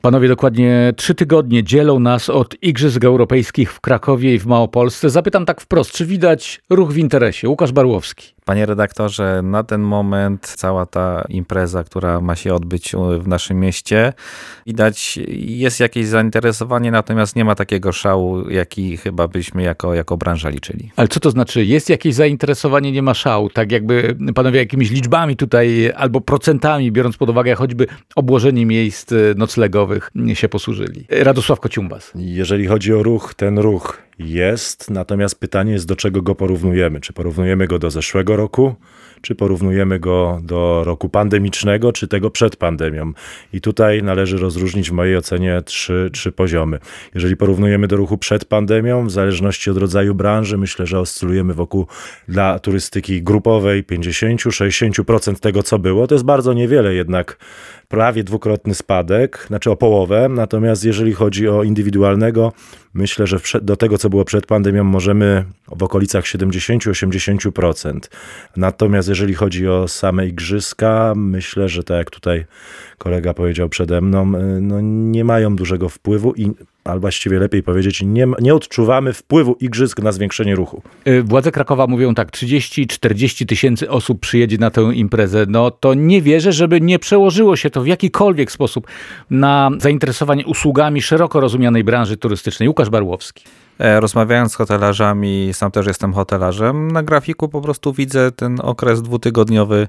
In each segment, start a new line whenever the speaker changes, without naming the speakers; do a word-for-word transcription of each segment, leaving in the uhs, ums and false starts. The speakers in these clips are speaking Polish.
Panowie, dokładnie trzy tygodnie dzielą nas od Igrzysk Europejskich w Krakowie i w Małopolsce. Zapytam tak wprost, czy widać ruch w interesie? Łukasz Barłowski.
Panie redaktorze, na ten moment cała ta impreza, która ma się odbyć w naszym mieście, widać, jest jakieś zainteresowanie, natomiast nie ma takiego szału, jaki chyba byśmy jako, jako branża liczyli.
Ale co to znaczy? Jest jakieś zainteresowanie, nie ma szału? Tak jakby panowie jakimiś liczbami tutaj albo procentami, biorąc pod uwagę choćby obłożenie miejsc noclegowych, się posłużyli. Radosław Kociumbas.
Jeżeli chodzi o ruch, ten ruch jest, natomiast pytanie jest, do czego go porównujemy. Czy porównujemy go do zeszłego roku, czy porównujemy go do roku pandemicznego, czy tego przed pandemią. I tutaj należy rozróżnić w mojej ocenie trzy, trzy poziomy. Jeżeli porównujemy do ruchu przed pandemią, w zależności od rodzaju branży, myślę, że oscylujemy wokół dla turystyki grupowej pięćdziesiąt do sześćdziesięciu procent tego, co było. To jest bardzo niewiele jednak, prawie dwukrotny spadek, znaczy o połowę. Natomiast jeżeli chodzi o indywidualnego, myślę, że do tego, co było przed pandemią, możemy w okolicach siedemdziesiąt do osiemdziesięciu procent. Natomiast jeżeli chodzi o same igrzyska, myślę, że tak jak tutaj kolega powiedział przede mną, no nie mają dużego wpływu i, albo właściwie lepiej powiedzieć, nie, nie odczuwamy wpływu igrzysk na zwiększenie ruchu.
Władze Krakowa mówią tak, trzydzieści do czterdziestu tysięcy osób przyjedzie na tę imprezę. No to nie wierzę, żeby nie przełożyło się to w jakikolwiek sposób na zainteresowanie usługami szeroko rozumianej branży turystycznej. Łukasz Barłowski.
Rozmawiając z hotelarzami, sam też jestem hotelarzem, na grafiku po prostu widzę ten okres dwutygodniowy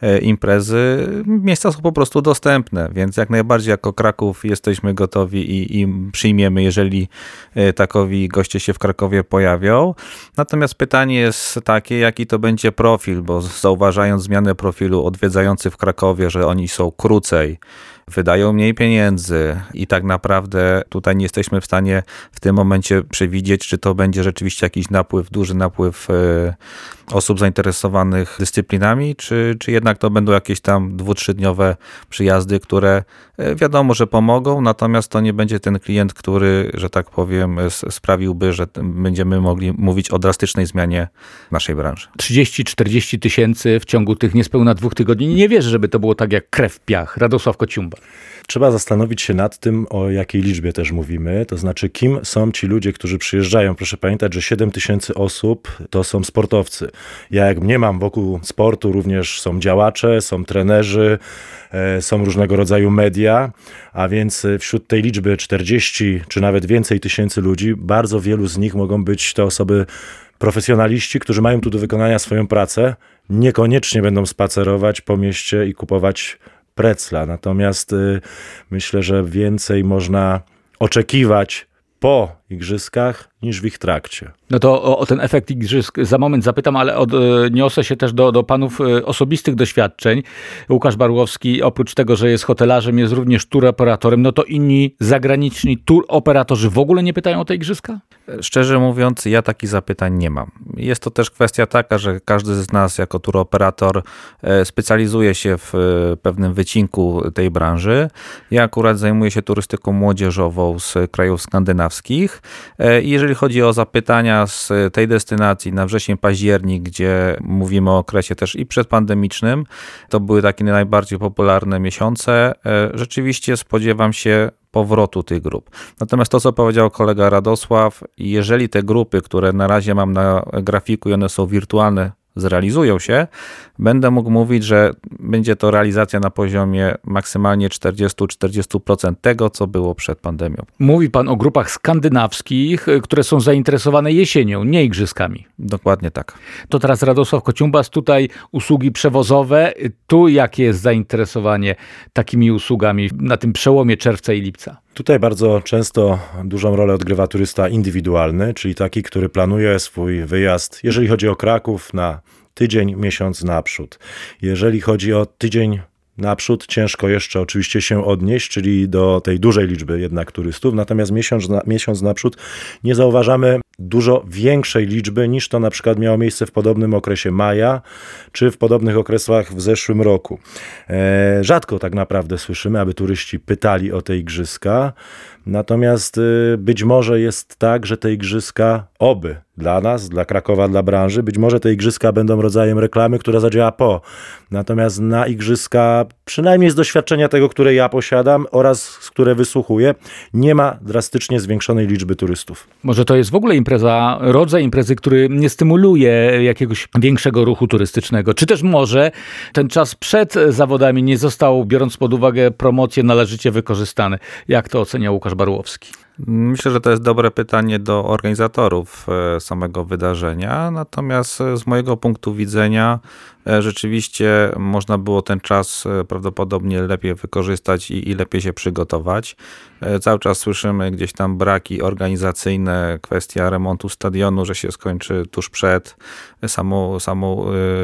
imprezy. Miejsca są po prostu dostępne, więc jak najbardziej jako Kraków jesteśmy gotowi i, i przyjmiemy, jeżeli takowi goście się w Krakowie pojawią. Natomiast pytanie jest takie, jaki to będzie profil, bo zauważając zmianę profilu odwiedzających w Krakowie, że oni są krócej, wydają mniej pieniędzy i tak naprawdę tutaj nie jesteśmy w stanie w tym momencie przewidzieć, czy to będzie rzeczywiście jakiś napływ, duży napływ osób zainteresowanych dyscyplinami, czy, czy jednak to będą jakieś tam dwu, trzydniowe przyjazdy, które wiadomo, że pomogą, natomiast to nie będzie ten klient, który, że tak powiem, sprawiłby, że będziemy mogli mówić o drastycznej zmianie naszej branży.
trzydzieści do czterdziestu tysięcy w ciągu tych niespełna dwóch tygodni. Nie wierzę, żeby to było tak jak krew w piach. Radosław Kociumbas.
Trzeba zastanowić się nad tym, o jakiej liczbie też mówimy, to znaczy kim są ci ludzie, którzy przyjeżdżają. Proszę pamiętać, że siedem tysięcy osób to są sportowcy. Ja jak mnie mam wokół sportu, również są działacze, są trenerzy, są różnego rodzaju media, a więc wśród tej liczby czterdziestu czy nawet więcej tysięcy ludzi, bardzo wielu z nich mogą być to osoby profesjonaliści, którzy mają tu do wykonania swoją pracę, niekoniecznie będą spacerować po mieście i kupować precla. Natomiast y, myślę, że więcej można oczekiwać po igrzyskach niż w ich trakcie.
No to o, o ten efekt igrzysk za moment zapytam, ale odniosę się też do, do panów osobistych doświadczeń. Łukasz Barłowski, oprócz tego, że jest hotelarzem, jest również tour operatorem. No to inni zagraniczni tour operatorzy w ogóle nie pytają o te igrzyska?
Szczerze mówiąc, ja takich zapytań nie mam. Jest to też kwestia taka, że każdy z nas jako tour operator specjalizuje się w pewnym wycinku tej branży. Ja akurat zajmuję się turystyką młodzieżową z krajów skandynawskich. I jeżeli chodzi o zapytania z tej destynacji na wrzesień, październik, gdzie mówimy o okresie też i przedpandemicznym, to były takie najbardziej popularne miesiące. Rzeczywiście spodziewam się powrotu tych grup. Natomiast to, co powiedział kolega Radosław, jeżeli te grupy, które na razie mam na grafiku i one są wirtualne, zrealizują się, będę mógł mówić, że będzie to realizacja na poziomie maksymalnie czterdzieści do czterdziestu procent tego, co było przed pandemią.
Mówi pan o grupach skandynawskich, które są zainteresowane jesienią, nie igrzyskami.
Dokładnie tak.
To teraz Radosław Kociumbas, tutaj usługi przewozowe. Tu jakie jest zainteresowanie takimi usługami na tym przełomie czerwca i lipca?
Tutaj bardzo często dużą rolę odgrywa turysta indywidualny, czyli taki, który planuje swój wyjazd, jeżeli chodzi o Kraków, na tydzień, miesiąc naprzód. Jeżeli chodzi o tydzień naprzód, ciężko jeszcze oczywiście się odnieść, czyli do tej dużej liczby jednak turystów, natomiast miesiąc, na, miesiąc naprzód nie zauważamy dużo większej liczby niż to na przykład miało miejsce w podobnym okresie maja, czy w podobnych okresach w zeszłym roku. E, rzadko tak naprawdę słyszymy, aby turyści pytali o te igrzyska. Natomiast y, być może jest tak, że te igrzyska, oby dla nas, dla Krakowa, dla branży, być może te igrzyska będą rodzajem reklamy, która zadziała po. Natomiast na igrzyska, przynajmniej z doświadczenia tego, które ja posiadam oraz które wysłuchuję, nie ma drastycznie zwiększonej liczby turystów.
Może to jest w ogóle impreza, rodzaj imprezy, który nie stymuluje jakiegoś większego ruchu turystycznego. Czy też może ten czas przed zawodami nie został, biorąc pod uwagę promocję, należycie wykorzystany? Jak to ocenia Łukasz Barłowski?
Myślę, że to jest dobre pytanie do organizatorów samego wydarzenia, natomiast z mojego punktu widzenia rzeczywiście można było ten czas prawdopodobnie lepiej wykorzystać i, i lepiej się przygotować. Cały czas słyszymy gdzieś tam braki organizacyjne, kwestia remontu stadionu, że się skończy tuż przed samą, samą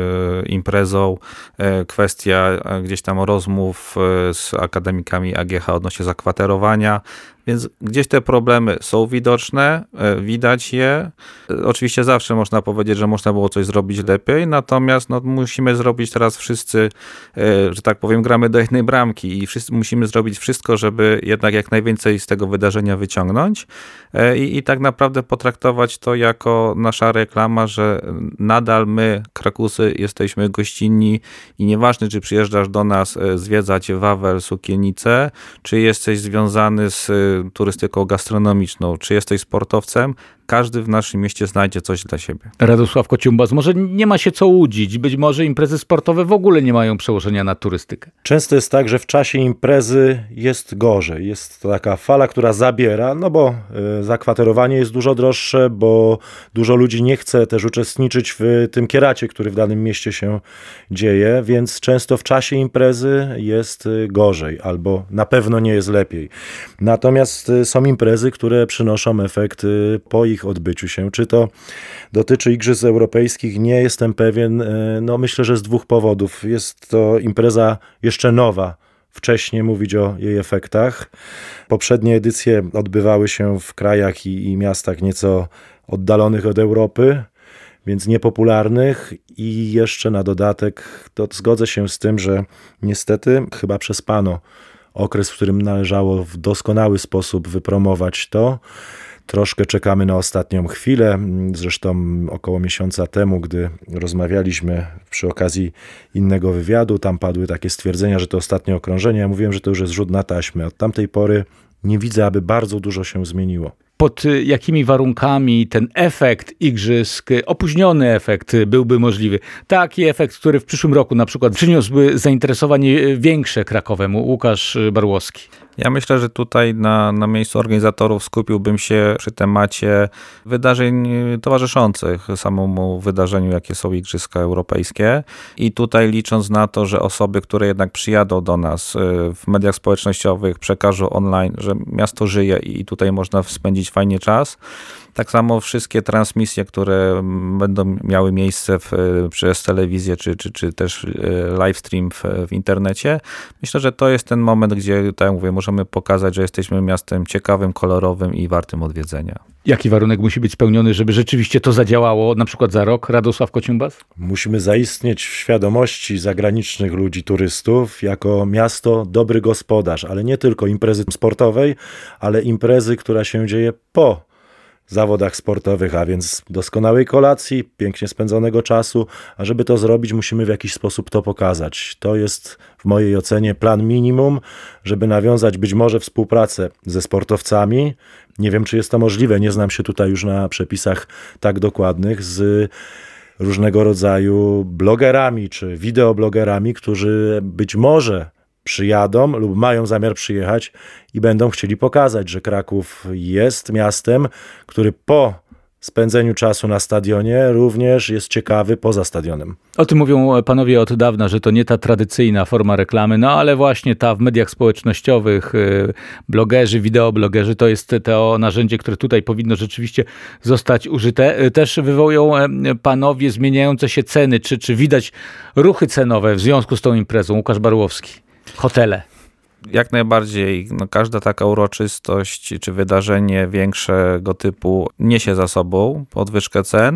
imprezą, kwestia gdzieś tam rozmów z akademikami A G H odnośnie zakwaterowania. Więc gdzieś te problemy są widoczne, widać je. Oczywiście zawsze można powiedzieć, że można było coś zrobić lepiej, natomiast no, musimy zrobić teraz wszyscy, że tak powiem, gramy do jednej bramki i wszyscy musimy zrobić wszystko, żeby jednak jak najwięcej z tego wydarzenia wyciągnąć i, i tak naprawdę potraktować to jako nasza reklama, że nadal my, Krakusy, jesteśmy gościnni i nieważne, czy przyjeżdżasz do nas zwiedzać Wawel, Sukienicę, czy jesteś związany z turystyką gastronomiczną, czy jesteś sportowcem, każdy w naszym mieście znajdzie coś dla siebie.
Radosław Kociumbas, może nie ma się co łudzić, być może imprezy sportowe w ogóle nie mają przełożenia na turystykę.
Często jest tak, że w czasie imprezy jest gorzej. Jest to taka fala, która zabiera, no bo y, zakwaterowanie jest dużo droższe, bo dużo ludzi nie chce też uczestniczyć w tym kieracie, który w danym mieście się dzieje, więc często w czasie imprezy jest y, gorzej, albo na pewno nie jest lepiej. Natomiast y, są imprezy, które przynoszą efekt y, po ich odbyciu się. Czy to dotyczy Igrzysk Europejskich? Nie jestem pewien. No myślę, że z dwóch powodów. Jest to impreza jeszcze nowa. Wcześniej mówić o jej efektach. Poprzednie edycje odbywały się w krajach i, i miastach nieco oddalonych od Europy, więc niepopularnych i jeszcze na dodatek to zgodzę się z tym, że niestety chyba przespano okres, w którym należało w doskonały sposób wypromować to. Troszkę czekamy na ostatnią chwilę. Zresztą około miesiąca temu, gdy rozmawialiśmy przy okazji innego wywiadu, tam padły takie stwierdzenia, że to ostatnie okrążenie. Ja mówiłem, że to już jest rzut na taśmę. Od tamtej pory nie widzę, aby bardzo dużo się zmieniło.
Pod jakimi warunkami ten efekt igrzysk, opóźniony efekt byłby możliwy? Taki efekt, który w przyszłym roku na przykład przyniósłby zainteresowanie większe Krakowem. Łukasz Barłowski.
Ja myślę, że tutaj na, na miejscu organizatorów skupiłbym się przy temacie wydarzeń towarzyszących samemu wydarzeniu, jakie są Igrzyska Europejskie. I tutaj licząc na to, że osoby, które jednak przyjadą do nas w mediach społecznościowych, przekażą online, że miasto żyje i tutaj można spędzić fajnie czas. Tak samo wszystkie transmisje, które będą miały miejsce w, przez telewizję, czy, czy, czy też live stream w, w internecie. Myślę, że to jest ten moment, gdzie, tak jak mówię, możemy pokazać, że jesteśmy miastem ciekawym, kolorowym i wartym odwiedzenia.
Jaki warunek musi być spełniony, żeby rzeczywiście to zadziałało, na przykład za rok? Radosław Kociumbas?
Musimy zaistnieć w świadomości zagranicznych ludzi, turystów, jako miasto dobry gospodarz, ale nie tylko imprezy sportowej, ale imprezy, która się dzieje po zawodach sportowych, a więc doskonałej kolacji, pięknie spędzonego czasu, a żeby to zrobić, musimy w jakiś sposób to pokazać. To jest w mojej ocenie plan minimum, żeby nawiązać być może współpracę ze sportowcami. Nie wiem, czy jest to możliwe, nie znam się tutaj już na przepisach tak dokładnych, z różnego rodzaju blogerami czy wideoblogerami, którzy być może przyjadą lub mają zamiar przyjechać i będą chcieli pokazać, że Kraków jest miastem, który po spędzeniu czasu na stadionie również jest ciekawy poza stadionem.
O tym mówią panowie od dawna, że to nie ta tradycyjna forma reklamy, no ale właśnie ta w mediach społecznościowych, blogerzy, wideoblogerzy, to jest to narzędzie, które tutaj powinno rzeczywiście zostać użyte. Też wywołują panowie zmieniające się ceny, czy, czy widać ruchy cenowe w związku z tą imprezą? Łukasz Barłowski. Hotele.
Jak najbardziej. No, każda taka uroczystość czy wydarzenie większego typu niesie za sobą podwyżkę cen,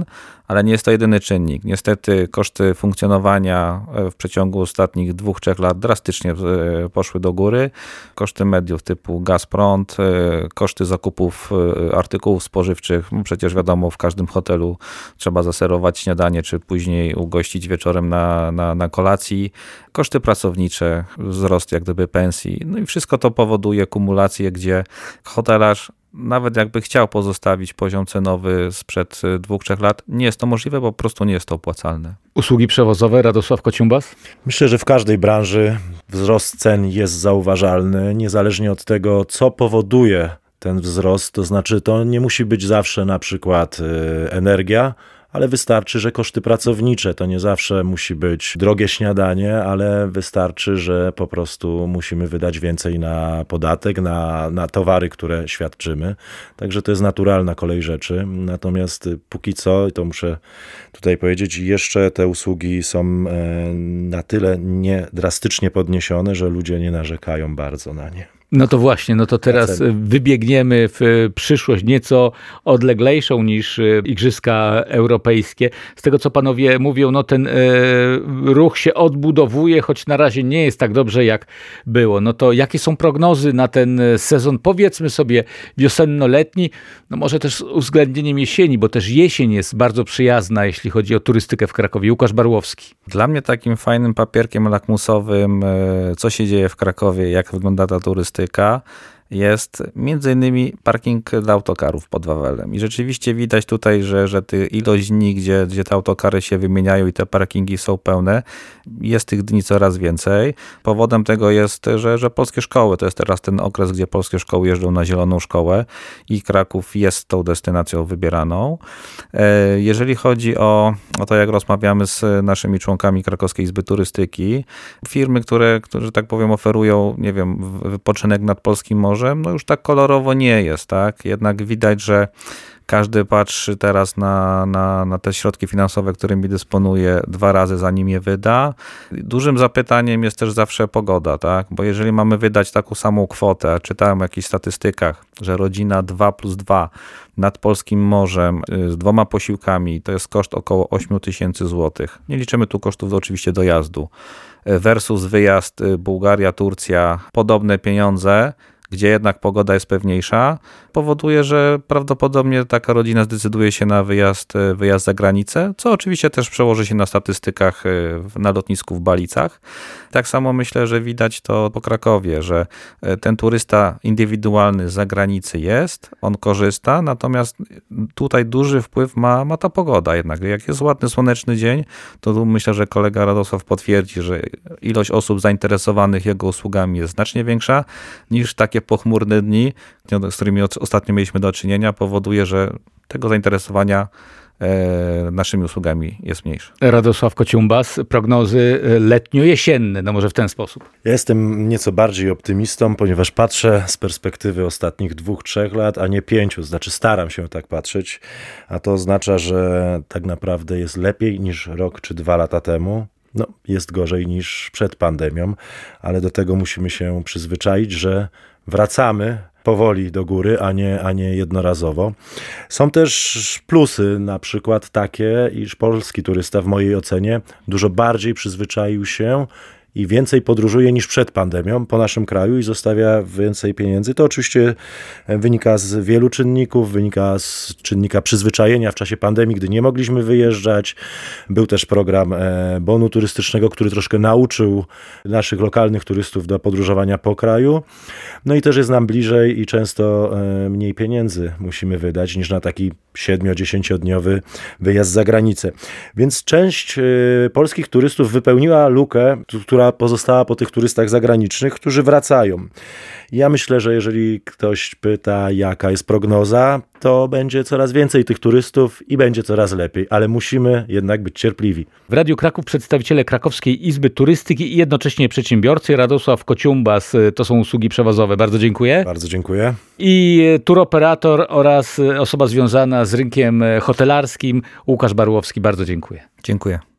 ale nie jest to jedyny czynnik. Niestety koszty funkcjonowania w przeciągu ostatnich dwóch, trzech lat drastycznie poszły do góry. Koszty mediów typu gaz, prąd, koszty zakupów artykułów spożywczych. No przecież wiadomo, w każdym hotelu trzeba zaserwować śniadanie, czy później ugościć wieczorem na, na, na kolacji. Koszty pracownicze, wzrost jak gdyby pensji. No i wszystko to powoduje kumulację, gdzie hotelarz nawet jakby chciał pozostawić poziom cenowy sprzed dwóch, trzech lat, nie jest to możliwe, bo po prostu nie jest to opłacalne.
Usługi przewozowe, Radosław Kociumbas?
Myślę, że w każdej branży wzrost cen jest zauważalny, niezależnie od tego, co powoduje ten wzrost. To znaczy, to nie musi być zawsze na przykład energia, ale wystarczy, że koszty pracownicze, to nie zawsze musi być drogie śniadanie, ale wystarczy, że po prostu musimy wydać więcej na podatek, na, na towary, które świadczymy. Także to jest naturalna kolej rzeczy. Natomiast póki co, i to muszę tutaj powiedzieć, jeszcze te usługi są na tyle nie drastycznie podniesione, że ludzie nie narzekają bardzo na nie.
No to właśnie, no to teraz wybiegniemy w przyszłość nieco odleglejszą niż Igrzyska Europejskie. Z tego, co panowie mówią, no ten e, ruch się odbudowuje, choć na razie nie jest tak dobrze, jak było. No to jakie są prognozy na ten sezon, powiedzmy sobie wiosenno-letni, no może też z uwzględnieniem jesieni, bo też jesień jest bardzo przyjazna, jeśli chodzi o turystykę w Krakowie. Łukasz Barłowski.
Dla mnie takim fajnym papierkiem lakmusowym, co się dzieje w Krakowie, jak wygląda ta turystyka, jest między innymi parking dla autokarów pod Wawelem. I rzeczywiście widać tutaj, że, że ty ilość dni, gdzie, gdzie te autokary się wymieniają i te parkingi są pełne, jest tych dni coraz więcej. Powodem tego jest, że, że polskie szkoły, to jest teraz ten okres, gdzie polskie szkoły jeżdżą na zieloną szkołę i Kraków jest tą destynacją wybieraną. Jeżeli chodzi o, o to, jak rozmawiamy z naszymi członkami Krakowskiej Izby Turystyki, firmy, które, które, że tak powiem, oferują, nie wiem, wypoczynek nad polskim morzem, no już tak kolorowo nie jest, tak? Jednak widać, że każdy patrzy teraz na, na, na te środki finansowe, którymi dysponuje, dwa razy zanim je wyda. Dużym zapytaniem jest też zawsze pogoda, tak? Bo jeżeli mamy wydać taką samą kwotę, a czytałem o jakichś statystykach, że rodzina dwa plus dwa nad polskim morzem z dwoma posiłkami, to jest koszt około osiem tysięcy złotych. Nie liczymy tu kosztów oczywiście dojazdu. Versus wyjazd Bułgaria, Turcja, podobne pieniądze, gdzie jednak pogoda jest pewniejsza, powoduje, że prawdopodobnie taka rodzina zdecyduje się na wyjazd, wyjazd za granicę, co oczywiście też przełoży się na statystykach na lotnisku w Balicach. Tak samo myślę, że widać to po Krakowie, że ten turysta indywidualny z zagranicy jest, on korzysta, natomiast tutaj duży wpływ ma, ma ta pogoda jednak. Jak jest ładny, słoneczny dzień, to tu myślę, że kolega Radosław potwierdzi, że ilość osób zainteresowanych jego usługami jest znacznie większa niż takie pochmurne dni, z którymi ostatnio mieliśmy do czynienia, powoduje, że tego zainteresowania e, naszymi usługami jest mniejsze.
Radosław Kociumbas, prognozy letnio-jesienne, no może w ten sposób.
Ja jestem nieco bardziej optymistą, ponieważ patrzę z perspektywy ostatnich dwóch, trzech lat, a nie pięciu, znaczy staram się tak patrzeć, a to oznacza, że tak naprawdę jest lepiej niż rok czy dwa lata temu. No, jest gorzej niż przed pandemią, ale do tego musimy się przyzwyczaić, że wracamy powoli do góry, a nie, a nie jednorazowo. Są też plusy, na przykład takie, iż polski turysta w mojej ocenie dużo bardziej przyzwyczaił się i więcej podróżuje niż przed pandemią po naszym kraju i zostawia więcej pieniędzy. To oczywiście wynika z wielu czynników, wynika z czynnika przyzwyczajenia w czasie pandemii, gdy nie mogliśmy wyjeżdżać. Był też program bonu turystycznego, który troszkę nauczył naszych lokalnych turystów do podróżowania po kraju. No i też jest nam bliżej i często mniej pieniędzy musimy wydać niż na taki siedmiu-dziesięciodniowy wyjazd za granicę. Więc część polskich turystów wypełniła lukę, która pozostała po tych turystach zagranicznych, którzy wracają. Ja myślę, że jeżeli ktoś pyta, jaka jest prognoza, to będzie coraz więcej tych turystów i będzie coraz lepiej, ale musimy jednak być cierpliwi.
W Radiu Kraków przedstawiciele Krakowskiej Izby Turystyki i jednocześnie przedsiębiorcy. Radosław Kociumbas, to są usługi przewozowe. Bardzo dziękuję.
Bardzo dziękuję.
I turoperator oraz osoba związana z rynkiem hotelarskim, Łukasz Barłowski. Bardzo dziękuję.
Dziękuję.